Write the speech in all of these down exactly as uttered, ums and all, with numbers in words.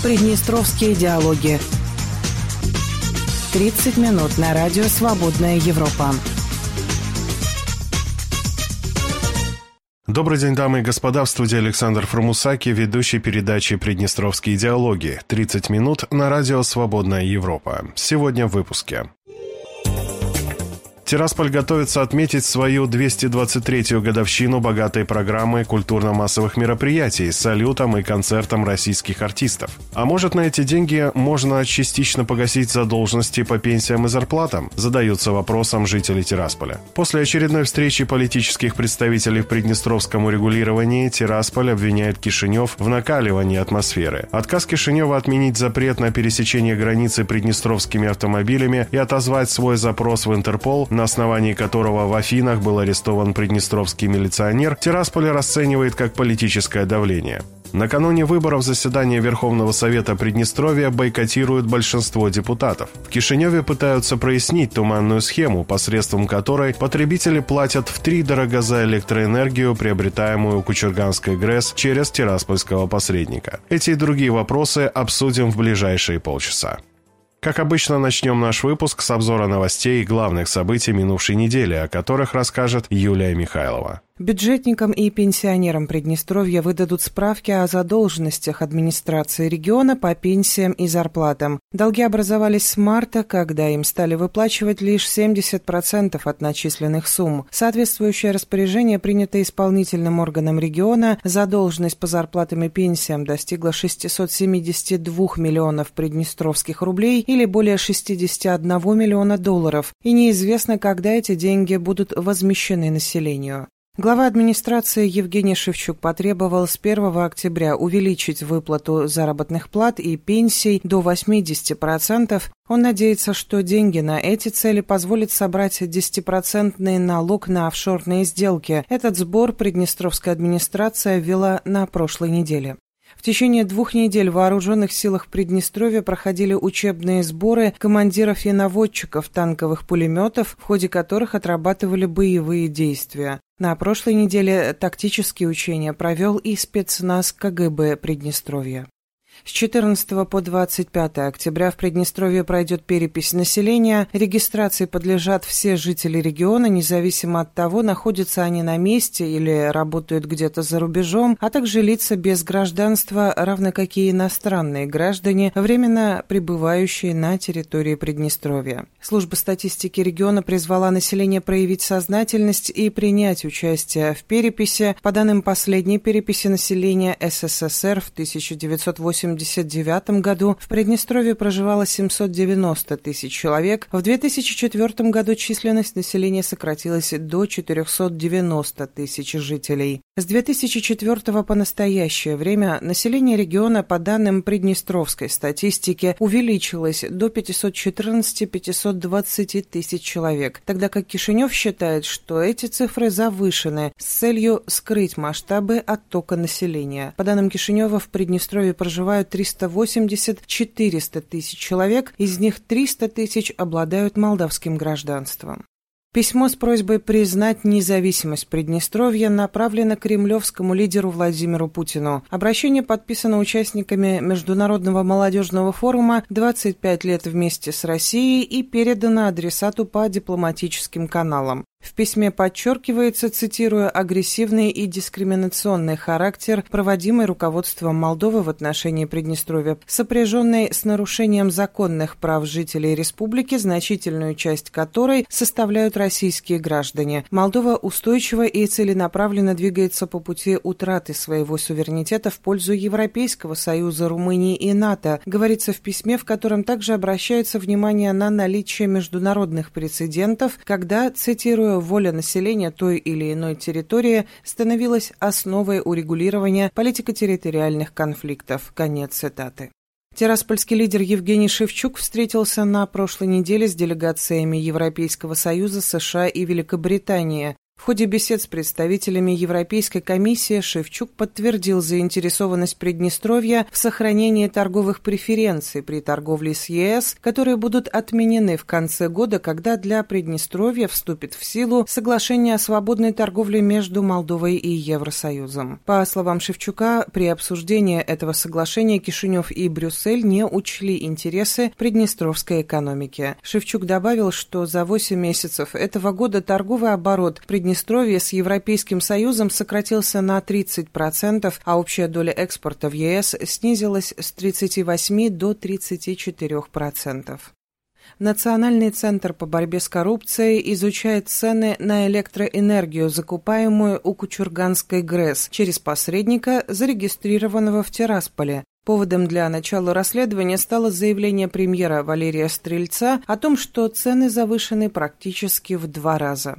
Приднестровские диалоги. тридцать минут на радио «Свободная Европа». Добрый день, дамы и господа. В студии Александр Фрумусаки, ведущий передачи «Приднестровские диалоги». тридцать минут на радио «Свободная Европа». Сегодня в выпуске. Тирасполь готовится отметить свою двести двадцать третью годовщину богатой программы культурно-массовых мероприятий с салютом и концертом российских артистов. А может, на эти деньги можно частично погасить задолженности по пенсиям и зарплатам? Задаются вопросом жители Тирасполя. После очередной встречи политических представителей в приднестровском урегулировании Тирасполь обвиняет Кишинев в накаливании атмосферы. Отказ Кишинева отменить запрет на пересечение границы приднестровскими автомобилями и отозвать свой запрос в Интерпол, на основании которого в Афинах был арестован приднестровский милиционер, Тирасполь расценивает как политическое давление. Накануне выборов заседания Верховного Совета Приднестровья бойкотируют большинство депутатов. В Кишиневе пытаются прояснить туманную схему, посредством которой потребители платят втридорога за электроэнергию, приобретаемую у Кучурганской ГРЭС через тираспольского посредника. Эти и другие вопросы обсудим в ближайшие полчаса. Как обычно, начнем наш выпуск с обзора новостей и главных событий минувшей недели, о которых расскажет Юлия Михайлова. Бюджетникам и пенсионерам Приднестровья выдадут справки о задолженностях администрации региона по пенсиям и зарплатам. Долги образовались с марта, когда им стали выплачивать лишь семьдесят процентов от начисленных сумм. Соответствующее распоряжение, принято исполнительным органом региона, задолженность по зарплатам и пенсиям достигла шестьсот семьдесят два миллионов приднестровских рублей или более шестьдесят один миллиона долларов, и неизвестно, когда эти деньги будут возмещены населению. Глава администрации Евгений Шевчук потребовал с первого октября увеличить выплату заработных плат и пенсий до восемьдесят процентов. Он надеется, что деньги на эти цели позволят собрать десятипроцентный налог на офшорные сделки. Этот сбор приднестровская администрация ввела на прошлой неделе. В течение двух недель в вооруженных силах Приднестровья проходили учебные сборы командиров и наводчиков танковых пулеметов, в ходе которых отрабатывали боевые действия. На прошлой неделе тактические учения провел и спецназ КГБ Приднестровья. С четырнадцатого по двадцать пятое октября в Приднестровье пройдет перепись населения. Регистрации подлежат все жители региона, независимо от того, находятся они на месте или работают где-то за рубежом, а также лица без гражданства, равно как и иностранные граждане, временно пребывающие на территории Приднестровья. Служба статистики региона призвала население проявить сознательность и принять участие в переписи. По данным последней переписи населения СССР в тысяча девятьсот восемьдесят девятом году в Приднестровье проживало семьсот девяносто тысяч человек. В две тысячи четвёртом году численность населения сократилась до четырехсот девяноста тысяч жителей. С две тысячи четвёртого по настоящее время население региона, по данным Приднестровской статистики, увеличилось до пятисот четырнадцати — пятисот двадцати тысяч человек, тогда как Кишинев считает, что эти цифры завышены с целью скрыть масштабы оттока населения. По данным Кишинева, в Приднестровье проживают триста восемьдесят — четыреста тысяч человек, из них триста тысяч обладают молдавским гражданством. Письмо с просьбой признать независимость Приднестровья направлено кремлевскому лидеру Владимиру Путину. Обращение подписано участниками Международного молодежного форума «двадцать пять лет вместе с Россией» и передано адресату по дипломатическим каналам. В письме подчеркивается, цитируя, агрессивный и дискриминационный характер, проводимый руководством Молдовы в отношении Приднестровья, сопряженный с нарушением законных прав жителей республики, значительную часть которой составляют российские граждане. Молдова устойчиво и целенаправленно двигается по пути утраты своего суверенитета в пользу Европейского Союза, Румынии и НАТО, говорится в письме, в котором также обращается внимание на наличие международных прецедентов, когда, цитирую, воля населения той или иной территории становилась основой урегулирования политико-территориальных конфликтов. Конец цитаты. Тираспольский лидер Евгений Шевчук встретился на прошлой неделе с делегациями Европейского Союза, США и Великобритании. В ходе бесед с представителями Европейской комиссии Шевчук подтвердил заинтересованность Приднестровья в сохранении торговых преференций при торговле с ЕС, которые будут отменены в конце года, когда для Приднестровья вступит в силу соглашение о свободной торговле между Молдовой и Евросоюзом. По словам Шевчука, при обсуждении этого соглашения Кишинев и Брюссель не учли интересы приднестровской экономики. Шевчук добавил, что за восемь месяцев этого года торговый оборот Приднестровья Приднестровье с Европейским Союзом сократился на тридцать процентов, а общая доля экспорта в ЕС снизилась с тридцати восьми до тридцати четырёх процентов. Национальный центр по борьбе с коррупцией изучает цены на электроэнергию, закупаемую у Кучурганской ГРЭС через посредника, зарегистрированного в Тирасполе. Поводом для начала расследования стало заявление премьера Валерия Стрельца о том, что цены завышены практически в два раза.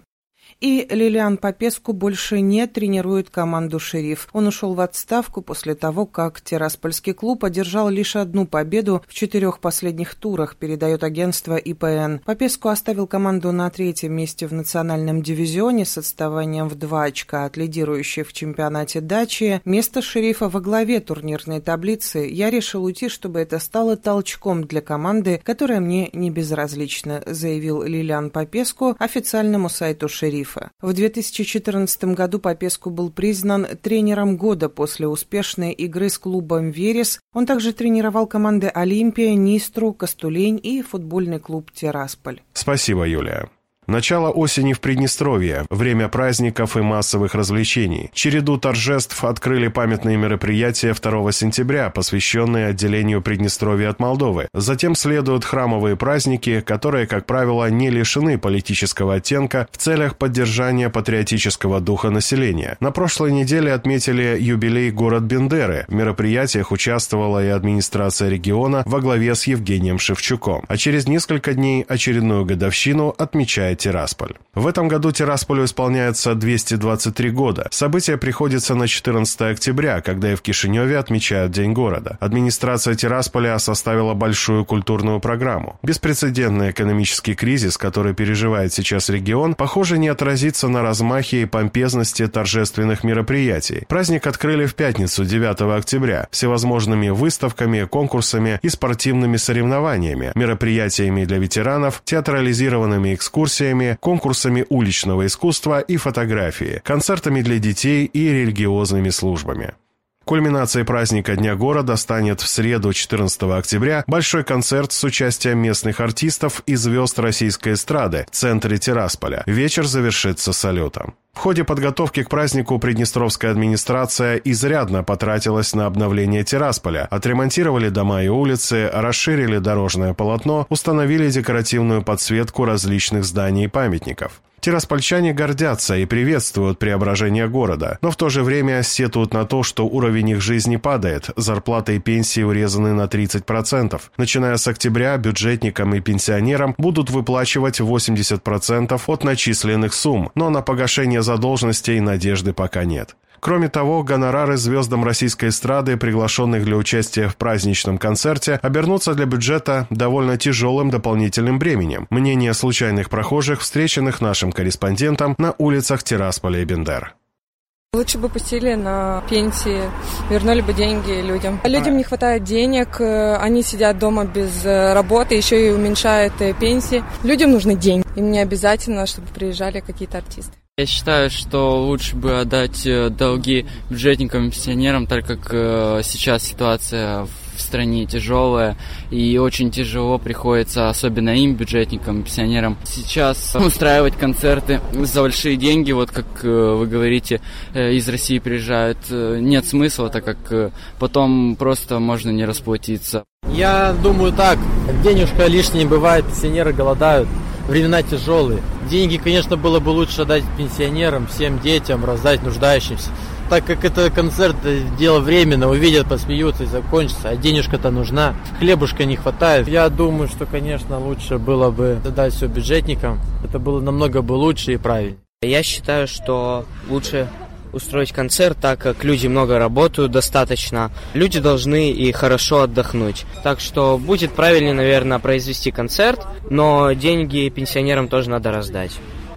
И Лилиан Попеску больше не тренирует команду «Шериф». Он ушел в отставку после того, как Тираспольский клуб одержал лишь одну победу в четырех последних турах, передает агентство И П Н. Попеску оставил команду на третьем месте в национальном дивизионе с отставанием в два очка от лидирующей в чемпионате Дачи. Место «Шерифа» во главе турнирной таблицы. Я решил уйти, чтобы это стало толчком для команды, которая мне не безразлична, заявил Лилиан Попеску официальному сайту «Шерифа». В две тысячи четырнадцатом году Попеску был признан тренером года после успешной игры с клубом «Верес». Он также тренировал команды «Олимпия», «Нистру», «Костулень» и футбольный клуб «Тирасполь». Спасибо, Юлия. Начало осени в Приднестровье, время праздников и массовых развлечений. Череду торжеств открыли памятные мероприятия второго сентября, посвященные отделению Приднестровья от Молдовы. Затем следуют храмовые праздники, которые, как правило, не лишены политического оттенка в целях поддержания патриотического духа населения. На прошлой неделе отметили юбилей город Бендеры. В мероприятиях участвовала и администрация региона во главе с Евгением Шевчуком. А через несколько дней очередную годовщину отмечает Тирасполь. В этом году Тирасполю исполняется двести двадцать три года. Событие приходится на четырнадцатое октября, когда и в Кишиневе отмечают День города. Администрация Тирасполя составила большую культурную программу. Беспрецедентный экономический кризис, который переживает сейчас регион, похоже, не отразится на размахе и помпезности торжественных мероприятий. Праздник открыли в пятницу, девятого октября, всевозможными выставками, конкурсами и спортивными соревнованиями, мероприятиями для ветеранов, театрализированными экскурсиями, конкурсами уличного искусства и фотографии, концертами для детей и религиозными службами. Кульминацией праздника Дня города станет в среду, четырнадцатого октября, большой концерт с участием местных артистов и звезд российской эстрады в центре Тирасполя. Вечер завершится салютом. В ходе подготовки к празднику приднестровская администрация изрядно потратилась на обновление Тирасполя. Отремонтировали дома и улицы, расширили дорожное полотно, установили декоративную подсветку различных зданий и памятников. Тираспольчане гордятся и приветствуют преображение города, но в то же время сетуют на то, что уровень их жизни падает, зарплаты и пенсии урезаны на тридцать процентов. Начиная с октября бюджетникам и пенсионерам будут выплачивать восемьдесят процентов от начисленных сумм, но на погашение задолженностей надежды пока нет. Кроме того, гонорары звездам российской эстрады, приглашенных для участия в праздничном концерте, обернутся для бюджета довольно тяжелым дополнительным бременем. Мнение случайных прохожих, встреченных нашим корреспондентом на улицах Тирасполя и Бендер. Лучше бы пустили на пенсии, вернули бы деньги людям. Людям не хватает денег, они сидят дома без работы, еще и уменьшают пенсии. Людям нужны деньги. Им не обязательно, чтобы приезжали какие-то артисты. Я считаю, что лучше бы отдать долги бюджетникам и пенсионерам, так как сейчас ситуация в стране тяжелая и очень тяжело приходится, особенно им, бюджетникам и пенсионерам, сейчас устраивать концерты за большие деньги, вот как вы говорите, из России приезжают, нет смысла, так как потом просто можно не расплатиться. Я думаю так, денежка лишней бывает, пенсионеры голодают. Времена тяжелые. Деньги, конечно, было бы лучше дать пенсионерам, всем детям, раздать нуждающимся. Так как это концерт, дело временно, увидят, посмеются и закончится, а денежка-то нужна. Хлебушка не хватает. Я думаю, что, конечно, лучше было бы дать все бюджетникам. Это было намного бы лучше и правильнее. Я считаю, что лучше устроить концерт, так как люди много работают достаточно. Люди должны и хорошо отдохнуть. Так что будет правильнее, наверное, произвести концерт, но деньги пенсионерам тоже надо раздать.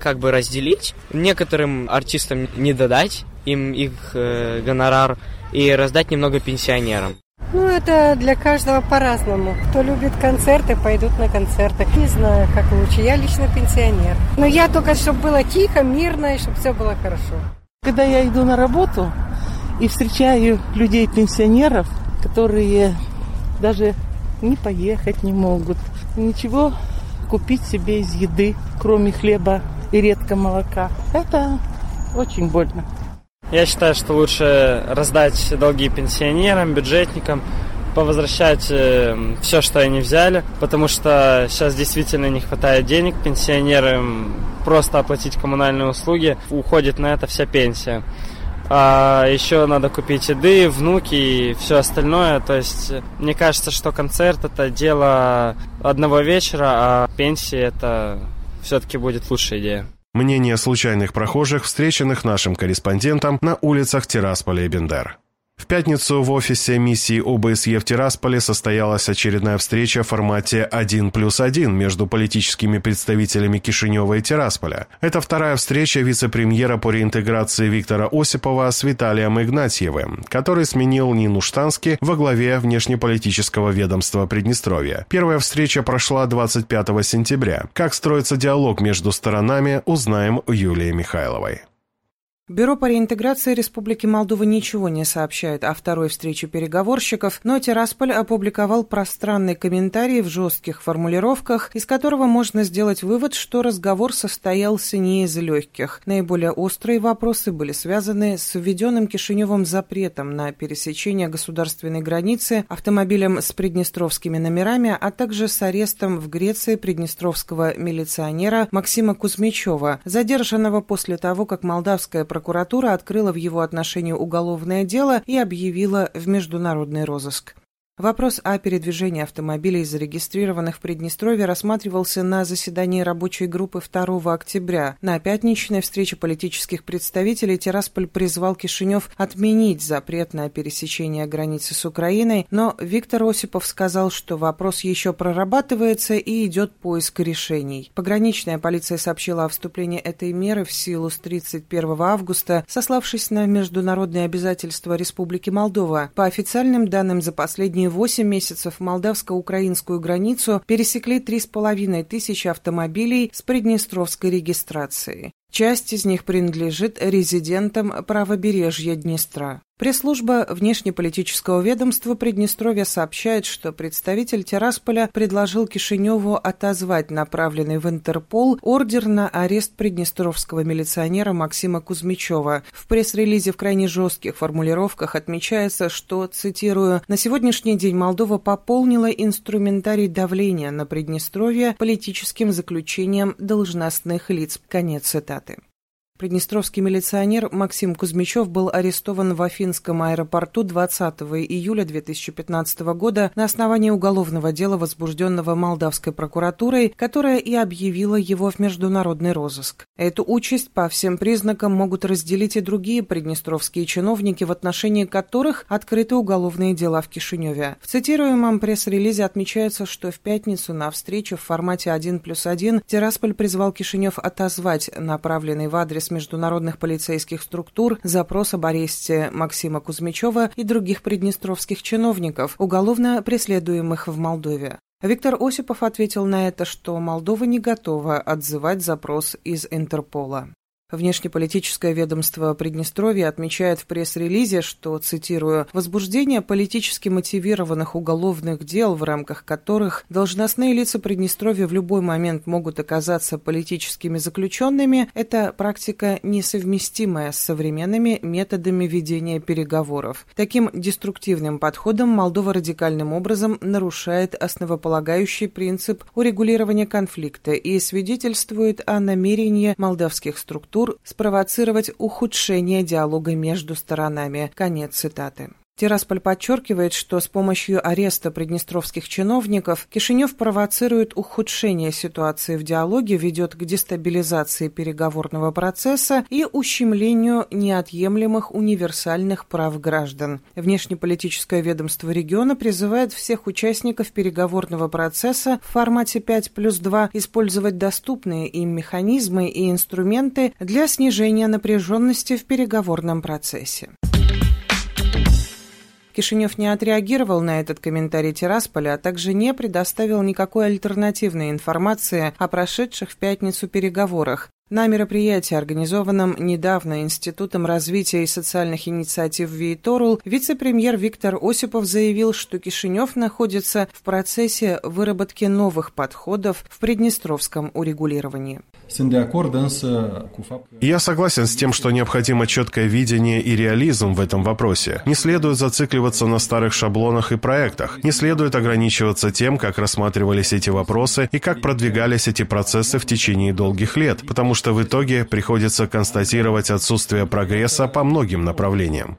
как бы разделить. Некоторым артистам не додать им их э, гонорар и раздать немного пенсионерам. Ну, это для каждого по-разному. Кто любит концерты, пойдут на концерты. Не знаю, как лучше. Я лично пенсионер. Но я только, чтобы было тихо, мирно, и чтобы все было хорошо. Когда я иду на работу и встречаю людей-пенсионеров, которые даже не поехать не могут, ничего купить себе из еды, кроме хлеба и редко молока, это очень больно. Я считаю, что лучше раздать долги пенсионерам, бюджетникам, повозвращать э, все, что они взяли, потому что сейчас действительно не хватает денег пенсионерам, просто оплатить коммунальные услуги, уходит на это вся пенсия. А еще надо купить еды, внуки и все остальное. То есть мне кажется, что концерт — это дело одного вечера, а пенсия — это все-таки будет лучшая идея. Мнение случайных прохожих, встреченных нашим корреспондентом на улицах Тирасполя и Бендер. В пятницу в офисе миссии О Бэ Эс Е в Тирасполе состоялась очередная встреча в формате один плюс один между политическими представителями Кишинева и Тирасполя. Это вторая встреча вице-премьера по реинтеграции Виктора Осипова с Виталием Игнатьевым, который сменил Нину Штански во главе внешнеполитического ведомства Приднестровья. Первая встреча прошла двадцать пятого сентября. Как строится диалог между сторонами, узнаем у Юлии Михайловой. Бюро по реинтеграции Республики Молдова ничего не сообщает о второй встрече переговорщиков, но Тирасполь опубликовал пространный комментарий в жестких формулировках, из которого можно сделать вывод, что разговор состоялся не из легких. Наиболее острые вопросы были связаны с введенным Кишиневым запретом на пересечение государственной границы автомобилем с приднестровскими номерами, а также с арестом в Греции приднестровского милиционера Максима Кузьмичева, задержанного после того, как молдавская прокуратура открыла в его отношении уголовное дело и объявила в международный розыск. Вопрос о передвижении автомобилей, зарегистрированных в Приднестровье, рассматривался на заседании рабочей группы второго октября. На пятничной встрече политических представителей Тирасполь призвал Кишинев отменить запрет на пересечение границы с Украиной, но Виктор Осипов сказал, что вопрос еще прорабатывается и идет поиск решений. Пограничная полиция сообщила о вступлении этой меры в силу с тридцать первого августа, сославшись на международные обязательства Республики Молдова. По официальным данным, за последние восемь месяцев молдавско-украинскую границу пересекли три с половиной тысячи автомобилей с приднестровской регистрацией. Часть из них принадлежит резидентам правобережья Днестра. Пресс-служба внешнеполитического ведомства Приднестровья сообщает, что представитель Тирасполя предложил Кишиневу отозвать направленный в Интерпол ордер на арест приднестровского милиционера Максима Кузьмичева. В пресс-релизе в крайне жестких формулировках отмечается, что, цитирую, «на сегодняшний день Молдова пополнила инструментарий давления на Приднестровье политическим заключением должностных лиц». Конец цитаты. Приднестровский милиционер Максим Кузьмичев был арестован в Афинском аэропорту двадцатого июля две тысячи пятнадцатого года на основании уголовного дела, возбужденного молдавской прокуратурой, которая и объявила его в международный розыск. Эту участь по всем признакам могут разделить и другие приднестровские чиновники, в отношении которых открыты уголовные дела в Кишиневе. В цитируемом пресс-релизе отмечается, что в пятницу на встрече в формате один плюс один Тирасполь призвал Кишинев отозвать направленный в адрес международных полицейских структур запрос об аресте Максима Кузьмичева и других приднестровских чиновников, уголовно преследуемых в Молдове. Виктор Осипов ответил на это, что Молдова не готова отзывать запрос из Интерпола. Внешнеполитическое ведомство Приднестровья отмечает в пресс-релизе, что, цитирую, «возбуждение политически мотивированных уголовных дел, в рамках которых должностные лица Приднестровья в любой момент могут оказаться политическими заключенными, это практика, несовместимая с современными методами ведения переговоров. Таким деструктивным подходом Молдова радикальным образом нарушает основополагающий принцип урегулирования конфликта и свидетельствует о намерении молдавских структур спровоцировать ухудшение диалога между сторонами». Конец цитаты. Тирасполь подчеркивает, что с помощью ареста приднестровских чиновников Кишинев провоцирует ухудшение ситуации в диалоге, ведет к дестабилизации переговорного процесса и ущемлению неотъемлемых универсальных прав граждан. Внешнеполитическое ведомство региона призывает всех участников переговорного процесса в формате пять плюс два использовать доступные им механизмы и инструменты для снижения напряженности в переговорном процессе. Кишинев не отреагировал на этот комментарий Тирасполя, а также не предоставил никакой альтернативной информации о прошедших в пятницу переговорах. На мероприятии, организованном недавно Институтом развития и социальных инициатив Вииторул, вице-премьер Виктор Осипов заявил, что Кишинев находится в процессе выработки новых подходов в приднестровском урегулировании. Я согласен с тем, что необходимо четкое видение и реализм в этом вопросе. Не следует зацикливаться на старых шаблонах и проектах. Не следует ограничиваться тем, как рассматривались эти вопросы и как продвигались эти процессы в течение долгих лет, потому что в итоге приходится констатировать отсутствие прогресса по многим направлениям.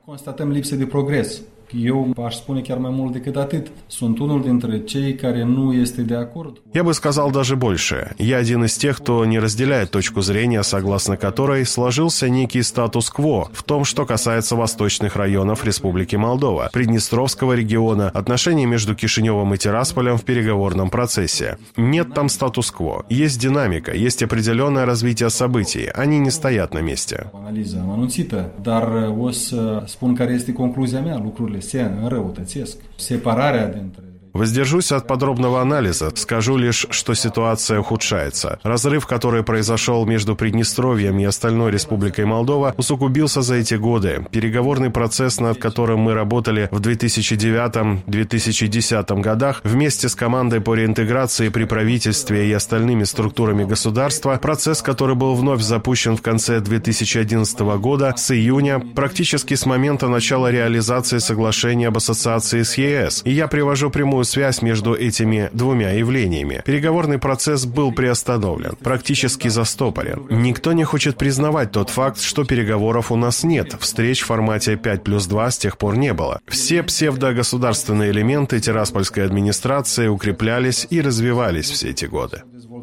Eu aș spune chiar mai mult decât atât. Sunt unul dintre cei care nu este de acord. Я бы сказал даже больше. Я один из тех, кто не разделяет точку зрения, согласно которой сложился некий статус-кво в том, что касается восточных районов Республики Молдова, Приднестровского региона, отношений между Кишиневым и Тирасполем в переговорном процессе. Нет там статус-кво. Есть динамика, есть определенное развитие событий. Они не стоят на месте. Analiza amănunțită, dar o să spun care este concluzia mea, lucrurile se înrăutățesc. Separarea dintre Воздержусь от подробного анализа, скажу лишь, что ситуация ухудшается. Разрыв, который произошел между Приднестровьем и остальной Республикой Молдова, усугубился за эти годы. Переговорный процесс, над которым мы работали в две тысячи девятом — две тысячи десятом годах, вместе с командой по реинтеграции при правительстве и остальными структурами государства, процесс, который был вновь запущен в конце две тысячи одиннадцатого года, с июня, практически с момента начала реализации соглашения об ассоциации с ЕС. И я привожу прямую связь между этими двумя явлениями. Переговорный процесс был приостановлен, практически застопорен. Никто не хочет признавать тот факт, что переговоров у нас нет. Встреч в формате пять плюс два с тех пор не было. Все псевдогосударственные элементы Тираспольской администрации укреплялись и развивались все эти годы.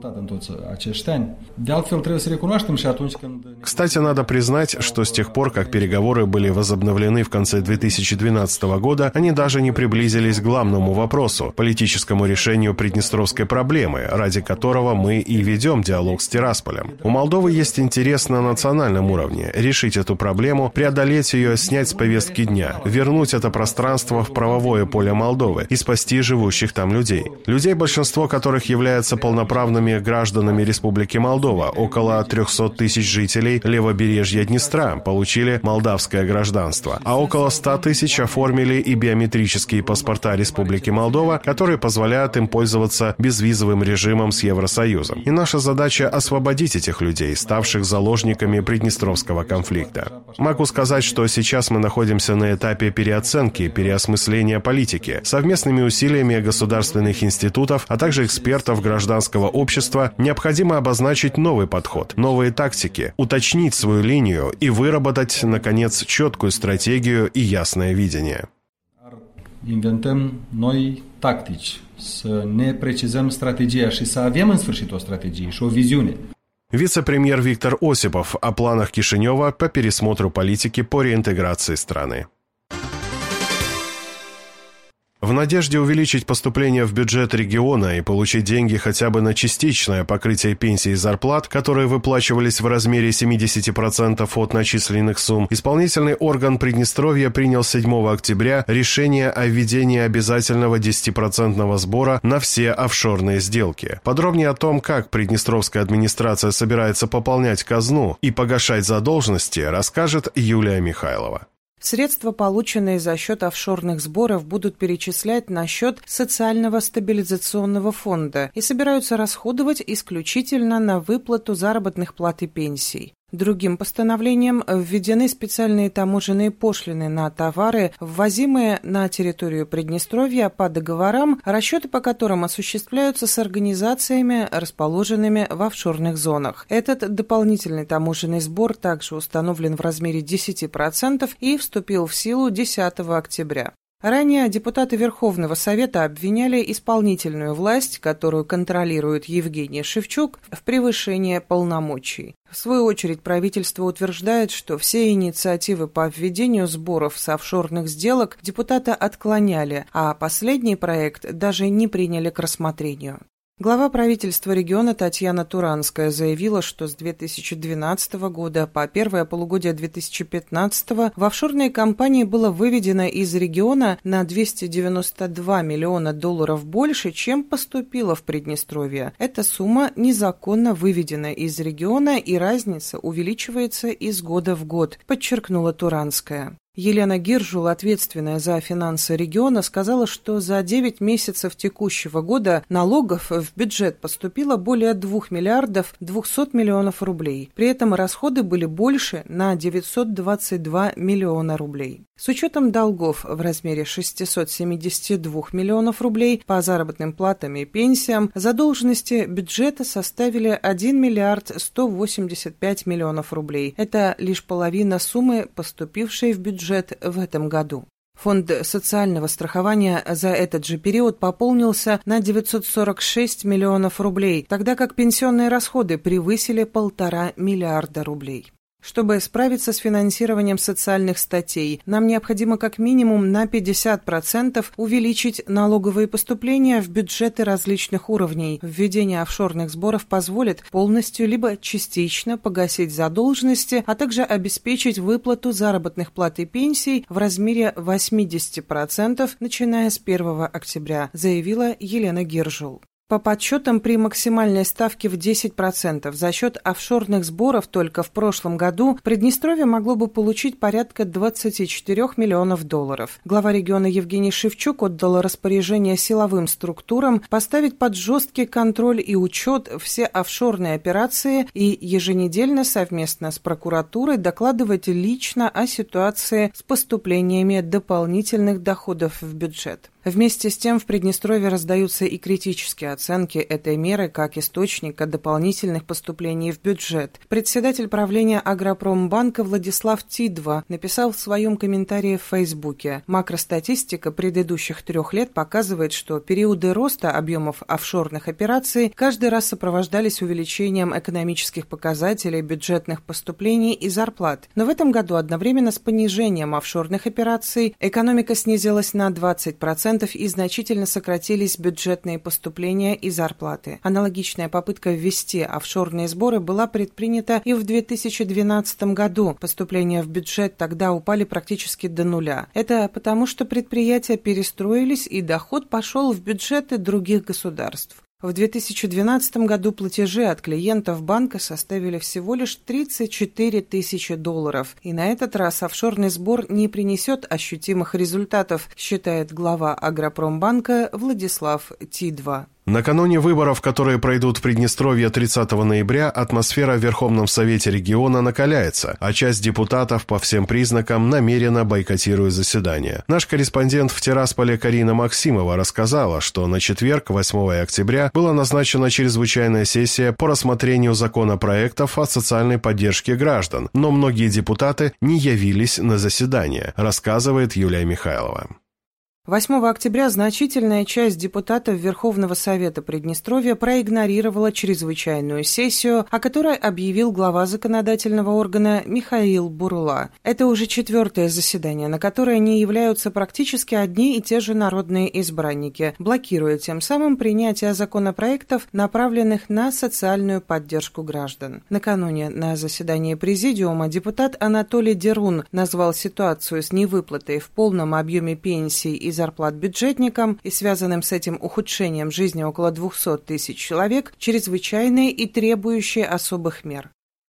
Кстати, надо признать, что с тех пор, как переговоры были возобновлены в конце две тысячи двенадцатого года, они даже не приблизились к главному вопросу – политическому решению приднестровской проблемы, ради которого мы и ведем диалог с Тирасполем. У Молдовы есть интерес на национальном уровне – решить эту проблему, преодолеть ее, снять с повестки дня, вернуть это пространство в правовое поле Молдовы и спасти живущих там людей. Людей, большинство которых являются полноправными гражданами Республики Молдова. Около трехсот тысяч жителей левобережья Днестра получили молдавское гражданство, а около ста тысяч оформили и биометрические паспорта Республики Молдова, которые позволяют им пользоваться безвизовым режимом с Евросоюзом. И наша задача — освободить этих людей, ставших заложниками приднестровского конфликта. Могу сказать, что сейчас мы находимся на этапе переоценки, переосмысления политики. Совместными усилиями государственных институтов, а также экспертов гражданского общества необходимо обозначить новый подход, новые тактики, уточнить свою линию и выработать, наконец, четкую стратегию и ясное видение. Inventăm noi tactici, să ne precizăm strategia și să avem în sfârșit o strategie și o viziune. Вице-премьер Виктор Осипов о планах Кишинева по пересмотру политики по реинтеграции страны. В надежде увеличить поступления в бюджет региона и получить деньги хотя бы на частичное покрытие пенсий и зарплат, которые выплачивались в размере семьдесят процентов от начисленных сумм, исполнительный орган Приднестровья принял седьмого октября решение о введении обязательного десятипроцентного сбора на все офшорные сделки. Подробнее о том, как приднестровская администрация собирается пополнять казну и погашать задолженности, расскажет Юлия Михайлова. Средства, полученные за счет офшорных сборов, будут перечислять на счет социального стабилизационного фонда и собираются расходовать исключительно на выплату заработных плат и пенсий. Другим постановлением введены специальные таможенные пошлины на товары, ввозимые на территорию Приднестровья по договорам, расчеты по которым осуществляются с организациями, расположенными в офшорных зонах. Этот дополнительный таможенный сбор также установлен в размере десять процентов и вступил в силу десятого октября. Ранее депутаты Верховного Совета обвиняли исполнительную власть, которую контролирует Евгений Шевчук, в превышении полномочий. В свою очередь правительство утверждает, что все инициативы по введению сборов с офшорных сделок депутаты отклоняли, а последний проект даже не приняли к рассмотрению. Глава правительства региона Татьяна Туранская заявила, что с две тысячи двенадцатого года по первое полугодие две тысячи пятнадцатого в офшорные компании было выведено из региона на двести девяносто два миллиона долларов больше, чем поступило в Приднестровье. Эта сумма незаконно выведена из региона, и разница увеличивается из года в год, подчеркнула Туранская. Елена Гиржул, ответственная за финансы региона, сказала, что за девять месяцев текущего года налогов в бюджет поступило более двух миллиардов двухсот миллионов рублей. При этом расходы были больше на девятьсот двадцать два миллиона рублей. С учетом долгов в размере шестьсот семьдесят два миллионов рублей по заработным платам и пенсиям, задолженности бюджета составили один миллиард сто восемьдесят пять миллионов рублей. Это лишь половина суммы, поступившей в бюджет в этом году. Фонд социального страхования за этот же период пополнился на девятьсот сорок шесть миллионов рублей, тогда как пенсионные расходы превысили полтора миллиарда рублей. Чтобы справиться с финансированием социальных статей, нам необходимо как минимум на пятьдесят процентов увеличить налоговые поступления в бюджеты различных уровней. Введение офшорных сборов позволит полностью либо частично погасить задолженности, а также обеспечить выплату заработных плат и пенсий в размере восемьдесят процентов, начиная с первого октября, заявила Елена Гиржул. По подсчетам, при максимальной ставке в десять процентов за счет офшорных сборов только в прошлом году Приднестровье могло бы получить порядка двадцать четыре миллионов долларов. Глава региона Евгений Шевчук отдал распоряжение силовым структурам поставить под жесткий контроль и учет все офшорные операции и еженедельно совместно с прокуратурой докладывать лично о ситуации с поступлениями дополнительных доходов в бюджет. Вместе с тем в Приднестровье раздаются и критические оценки этой меры как источника дополнительных поступлений в бюджет. Председатель правления Агропромбанка Владислав Тидва написал в своем комментарии в Фейсбуке: «Макростатистика предыдущих трех лет показывает, что периоды роста объемов офшорных операций каждый раз сопровождались увеличением экономических показателей, бюджетных поступлений и зарплат. Но в этом году одновременно с понижением офшорных операций экономика снизилась на двадцать процентов и значительно сократились бюджетные поступления и зарплаты. Аналогичная попытка ввести офшорные сборы была предпринята и в две тысячи двенадцатом году. Поступления в бюджет тогда упали практически до нуля. Это потому, что предприятия перестроились и доход пошел в бюджеты других государств. В две тысячи двенадцатом году платежи от клиентов банка составили всего лишь тридцать четыре тысячи долларов. И на этот раз офшорный сбор не принесет ощутимых результатов, считает глава Агропромбанка Владислав Тидва. Накануне выборов, которые пройдут в Приднестровье тридцатого ноября, атмосфера в Верховном Совете региона накаляется, а часть депутатов по всем признакам намеренно бойкотирует заседание. Наш корреспондент в Тирасполе Карина Максимова рассказала, что на четверг, восьмого октября, была назначена чрезвычайная сессия по рассмотрению законопроектов о социальной поддержке граждан, но многие депутаты не явились на заседание, рассказывает Юлия Михайлова. восьмого октября значительная часть депутатов Верховного Совета Приднестровья проигнорировала чрезвычайную сессию, о которой объявил глава законодательного органа Михаил Бурула. Это уже четвертое заседание, на которое не являются практически одни и те же народные избранники, блокируя тем самым принятие законопроектов, направленных на социальную поддержку граждан. Накануне на заседании Президиума депутат Анатолий Дерун назвал ситуацию с невыплатой в полном объеме пенсий и зарплат бюджетникам и связанным с этим ухудшением жизни около двухсот тысяч человек чрезвычайной и требующей особых мер.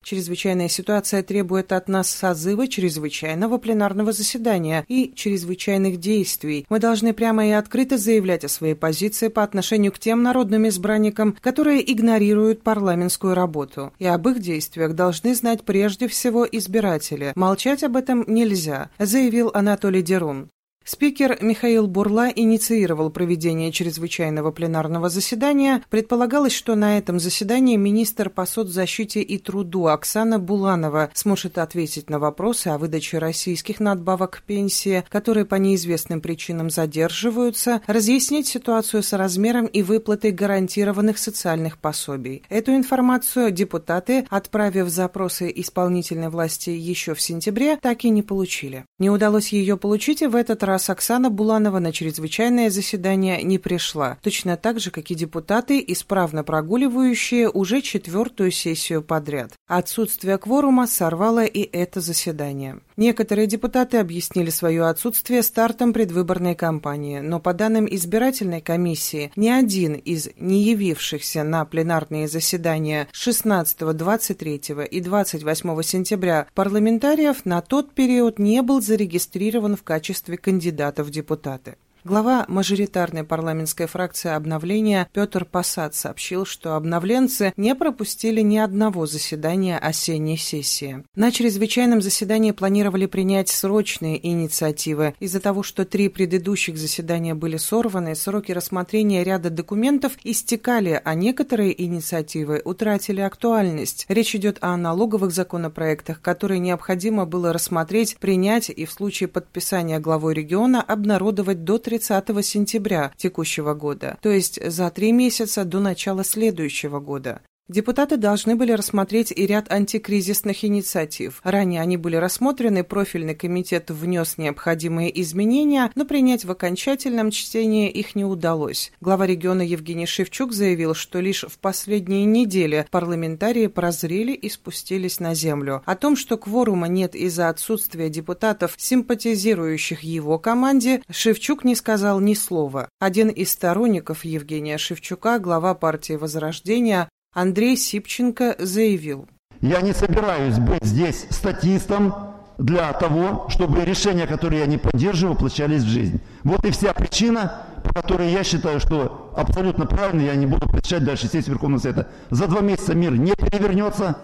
Чрезвычайная ситуация требует от нас созыва чрезвычайного пленарного заседания и чрезвычайных действий. Мы должны прямо и открыто заявлять о своей позиции по отношению к тем народным избранникам, которые игнорируют парламентскую работу. И об их действиях должны знать прежде всего избиратели. Молчать об этом нельзя, заявил Анатолий Дерун. Спикер Михаил Бурла инициировал проведение чрезвычайного пленарного заседания. Предполагалось, что на этом заседании министр по соцзащите и труду Оксана Буланова сможет ответить на вопросы о выдаче российских надбавок к пенсии, которые по неизвестным причинам задерживаются, разъяснить ситуацию с размером и выплатой гарантированных социальных пособий. Эту информацию депутаты, отправив запросы исполнительной власти еще в сентябре, так и не получили. Не удалось ее получить, и в этот раз раз Оксана Буланова на чрезвычайное заседание не пришла, точно так же, как и депутаты, исправно прогуливающие уже четвертую сессию подряд. Отсутствие кворума сорвало и это заседание. Некоторые депутаты объяснили свое отсутствие стартом предвыборной кампании, но по данным избирательной комиссии, ни один из не явившихся на пленарные заседания шестнадцатого, двадцать третьего и двадцать восьмого сентября парламентариев на тот период не был зарегистрирован в качестве кандидата в депутаты. Глава мажоритарной парламентской фракции «Обновления» Петр Посад сообщил, что обновленцы не пропустили ни одного заседания осенней сессии. На чрезвычайном заседании планировали принять срочные инициативы. Из-за того, что три предыдущих заседания были сорваны, сроки рассмотрения ряда документов истекали, а некоторые инициативы утратили актуальность. Речь идет о налоговых законопроектах, которые необходимо было рассмотреть, принять и в случае подписания главой региона обнародовать до тридцатого сентября текущего года, то есть за три месяца до начала следующего года. Депутаты должны были рассмотреть и ряд антикризисных инициатив. Ранее они были рассмотрены, профильный комитет внес необходимые изменения, но принять в окончательном чтении их не удалось. Глава региона Евгений Шевчук заявил, что лишь в последние недели парламентарии прозрели и спустились на землю. О том, что кворума нет из-за отсутствия депутатов, симпатизирующих его команде, Шевчук не сказал ни слова. Один из сторонников Евгения Шевчука, глава партии «Возрождение», Андрей Сипченко заявил: «Я не собираюсь быть здесь статистом для того, чтобы решения, которые я не поддерживаю, воплощались в жизнь. Вот и вся причина, по которой я считаю, что абсолютно правильно, я не буду посещать дальше сессию Верховного Совета. За два месяца мир не перевернется».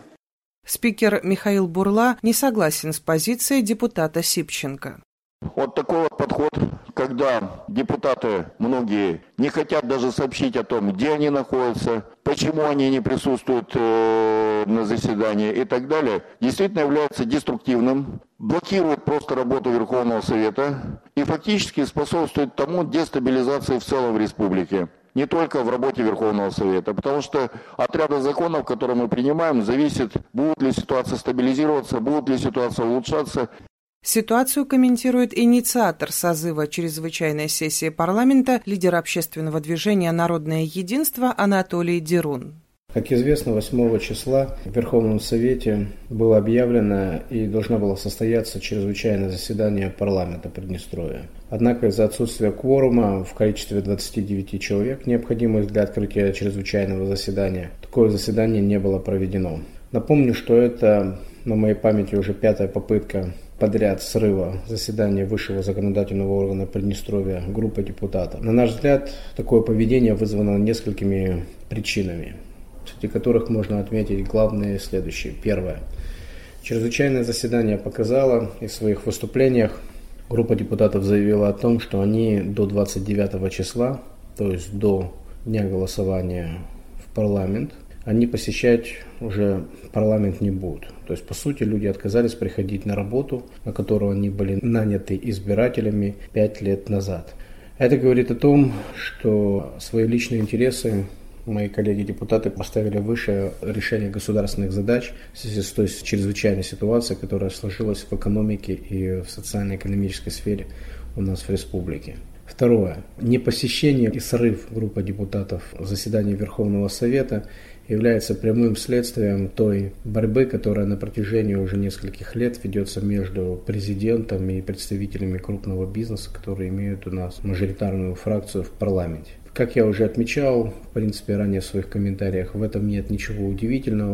Спикер Михаил Бурла не согласен с позицией депутата Сипченко. Вот такой вот подход, когда депутаты, многие, не хотят даже сообщить о том, где они находятся, почему они не присутствуют э, на заседании и так далее, действительно является деструктивным, блокирует просто работу Верховного Совета и фактически способствует тому дестабилизации в целом в республике. Не только в работе Верховного Совета, потому что от ряда законов, которые мы принимаем, зависит, будет ли ситуация стабилизироваться, будет ли ситуация улучшаться. Ситуацию комментирует инициатор созыва чрезвычайной сессии парламента, лидер общественного движения «Народное единство» Анатолий Дерун. Как известно, восьмого числа в Верховном Совете было объявлено и должно было состояться чрезвычайное заседание парламента Приднестровья. Однако из-за отсутствия кворума в количестве двадцати девяти человек, необходимых для открытия чрезвычайного заседания, такое заседание не было проведено. Напомню, что это, на моей памяти, уже пятая попытка подряд срыва заседания высшего законодательного органа Приднестровья группы депутатов. На наш взгляд, такое поведение вызвано несколькими причинами, среди которых можно отметить главные следующие. Первое. Чрезвычайное заседание показало, и в своих выступлениях группа депутатов заявила о том, что они до двадцать девятого числа, то есть до дня голосования в парламент, они посещать уже парламент не будут. То есть, по сути, люди отказались приходить на работу, на которую они были наняты избирателями пять лет назад. Это говорит о том, что свои личные интересы мои коллеги-депутаты поставили выше решения государственных задач в связи с той чрезвычайной ситуацией, которая сложилась в экономике и в социально-экономической сфере у нас в республике. Второе. Непосещение и срыв группы депутатов заседаний Верховного Совета является прямым следствием той борьбы, которая на протяжении уже нескольких лет ведется между президентом и представителями крупного бизнеса, которые имеют у нас мажоритарную фракцию в парламенте. Как я уже отмечал, в принципе, ранее в своих комментариях, в этом нет ничего удивительного с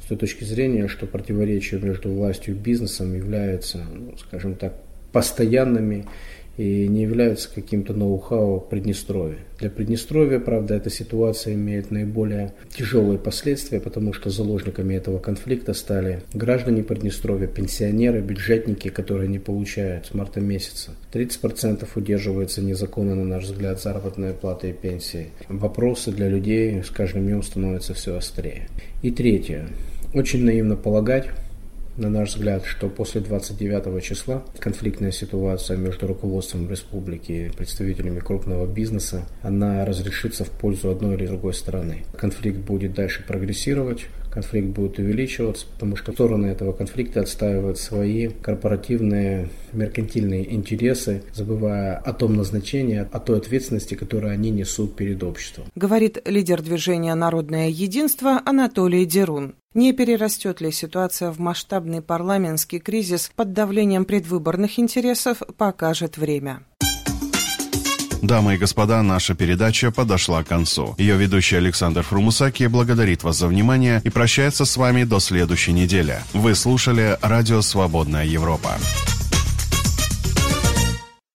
той точки зрения, что противоречия между властью и бизнесом являются, ну, скажем так, постоянными и не являются каким-то ноу-хау Приднестровья. Для Приднестровья, правда, эта ситуация имеет наиболее тяжелые последствия, потому что заложниками этого конфликта стали граждане Приднестровья, пенсионеры, бюджетники, которые не получают с марта месяца. тридцать процентов удерживается незаконно, на наш взгляд, заработная плата и пенсии. Вопросы для людей с каждым днем становятся все острее. И третье. Очень наивно полагать, на наш взгляд, что после двадцать девятого числа конфликтная ситуация между руководством республики и представителями крупного бизнеса, она разрешится в пользу одной или другой стороны. Конфликт будет дальше прогрессировать, конфликт будет увеличиваться, потому что стороны этого конфликта отстаивают свои корпоративные меркантильные интересы, забывая о том назначении, о той ответственности, которую они несут перед обществом. Говорит лидер движения «Народное единство» Анатолий Дерун. Не перерастет ли ситуация в масштабный парламентский кризис под давлением предвыборных интересов, покажет время. Дамы и господа, наша передача подошла к концу. Ее ведущий Александр Фрумусаки благодарит вас за внимание и прощается с вами до следующей недели. Вы слушали «Радио Свободная Европа».